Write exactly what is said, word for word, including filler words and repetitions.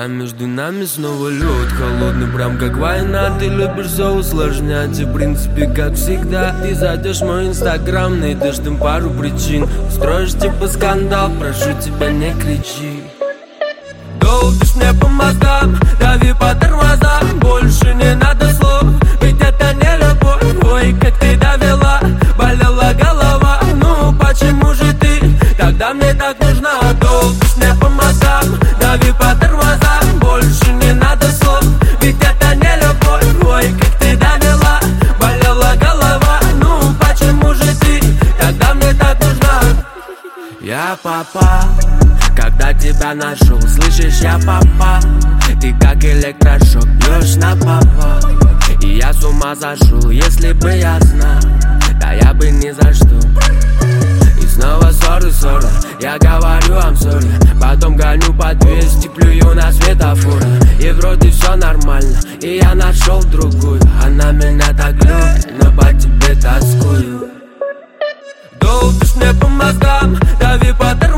А между нами снова лед холодный, прям как война. Ты любишь все усложнять, и в принципе как всегда. Ты зайдешь в мой инстаграм, найдешь там пару причин, устроишь типа скандал, прошу тебя не кричи. Долбишь мне по мозгам, дави по тормозам, больше не надо слов, ведь это не любовь. Ой, как ты довела, болела голова, ну почему же ты тогда мне так нужна? Долбишь мне по мозгам, дави по тормозам, больше не надо слов, ведь это не любовь. Ой, как ты довела, болела голова, ну почему же ты тогда мне так нужна? Я попал, когда тебя нашел, слышишь, я попал. Ты как электрошок, бьешь на повал. И я с ума сошел, если бы я знал, да я бы ни за что. И снова ссоры, ссоры, я говорю I'm sorry. Потом гоню по двести, плюю на светофоры. И вроде все нормально, и я нашел другую. Она меня так любит, но по тебе тоскую. Долбишь мне по мозгам, дави по